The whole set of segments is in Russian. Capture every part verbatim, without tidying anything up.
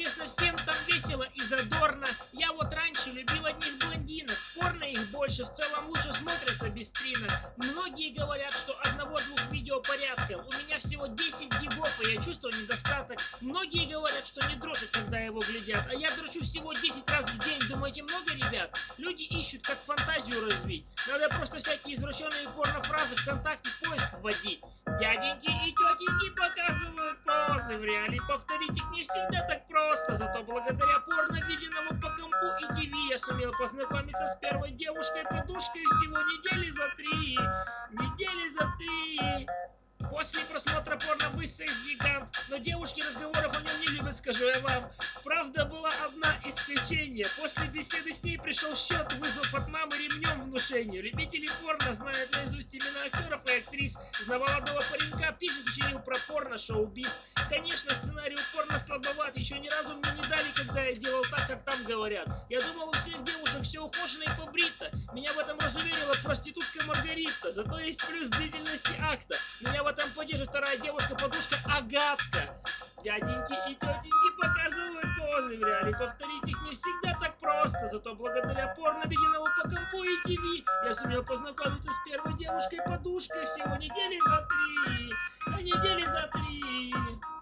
известно всем, там весело и задорно. Я вот раньше любил одних блондинок, в порно их больше, в целом лучше смотрятся без стрина. Многие говорят, что одного-двух видео порядка. У меня всего десять гигов, и я чувствую недостаток. Многие говорят, что не дрожат, когда его глядят, а я дрочу всего десять раз в день. Думаете, много, ребят? Люди ищут, как фантазию развить. Надо просто всякие извращенные порнофразы ВКонтакте в поиск вводить. Дяденьки и тетеньки показывают позы, в реале повторить их не всегда так просто. Зато благодаря порно, виденному по компу и ТВ, я сумел познакомиться с первой девушкой-подушкой всего недели за три. Недели за три. После просмотра порно высох гигант, но девушки разговоров о нем не любят, скажу я вам. Правда, была одна исключение. После беседы с ней пришел счет, вызвав от мамы ремнем внушению. Любители порно знают наизусть имена актеров и актрис. Знавал одного паренька, пишет, учинил про порно-шоу-биз. Конечно, сценарий у порно слабоват. Еще ни разу мне не дали, когда я делал так, как там говорят. Я думал, у всех девушек все ухожено и побрито. Меня в этом разуверила проститутка Маргарита. Зато есть плюс длительности акта. Меня в этом поддержит вторая девушка-подушка Агатка. Дяденьки и тетеньки показывают позы, в реале повторить их не всегда так просто. Зато благодаря порно, виденному по компу и ТВ, я сумел познакомиться с первой девушкой-подушкой всего недели за три. А недели за три.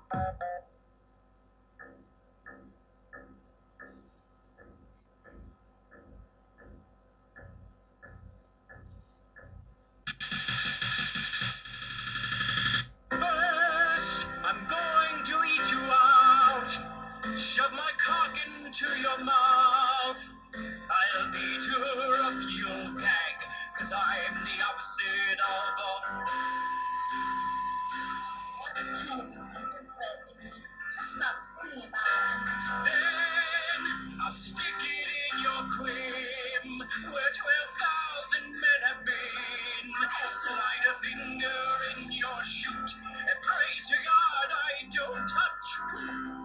Shove my cock into your mouth. I'll be tour of your gag, cause I'm the opposite of a... That's kind of offensive, but if you just stop singing about it. Then I'll stick it in your crib, where twelve thousand men have been. Slide a finger in your chute, and pray to God I don't touch poop.